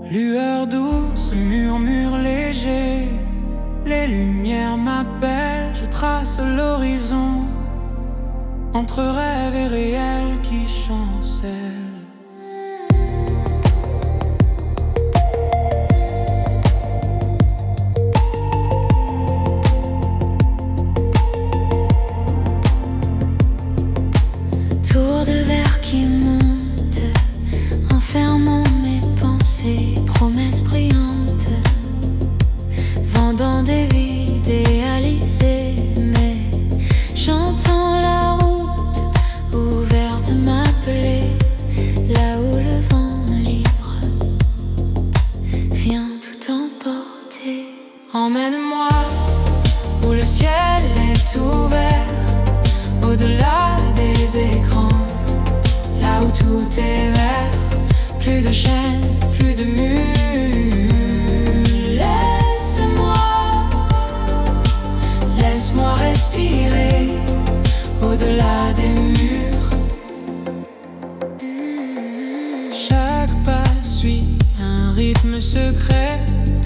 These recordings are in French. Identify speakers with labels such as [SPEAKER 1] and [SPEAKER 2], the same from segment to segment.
[SPEAKER 1] Lueur douce, murmure léger, les lumières m'appellent, je trace l'horizon entre rêve et réel qui chancelle.
[SPEAKER 2] Tour de verre qui monte, enfermant mes pensées, promesses brillantes, vendant des vies idéalisées. Mais j'entends la route ouverte m'appeler, là où le vent libre vient tout emporter. Emmène-moi où le ciel est ouvert, au-delà des écrans, là où tout est vert, plus de chaînes, plus de murs. Laisse-moi respirer, au-delà des murs.
[SPEAKER 1] Chaque pas suit un rythme secret.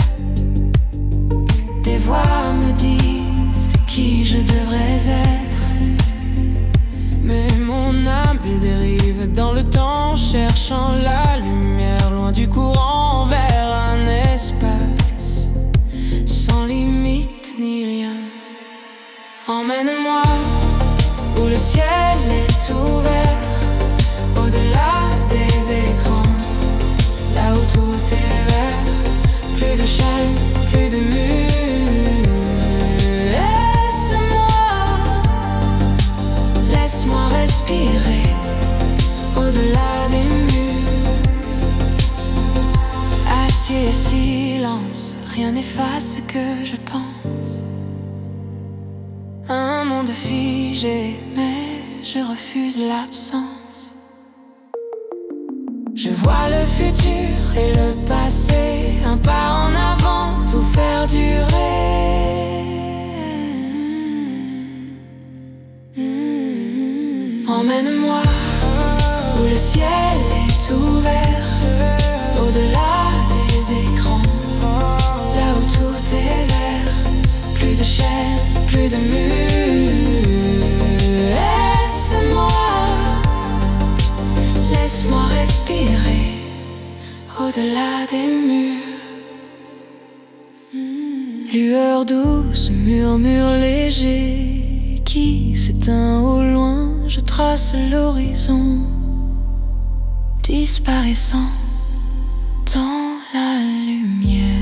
[SPEAKER 2] Des voix me disent qui je devrais être,
[SPEAKER 1] Mais mon âme dérive dans le temps, cherchant la lumière loin du courant, vers un espace sans limite ni rien. Emmène-moi où le ciel est ouvert, au-delà des écrans, là où tout est vert, plus de chaînes, plus de murs. Laisse-moi respirer, au-delà des murs. Acier et silence, rien n'efface ce que je pense. Un monde figé, mais je refuse l'absence. Je vois le futur et le passé, un pas en avant, tout faire durer. Emmène-moi où le ciel est ouvert, au-delà des écrans, là où tout est vert, plus de chaînes, plus de murs. Laisse-moi respirer, au-delà des murs. Lueur douce, murmure léger qui s'éteint au loin, je trace l'horizon, disparaissant dans la lumière.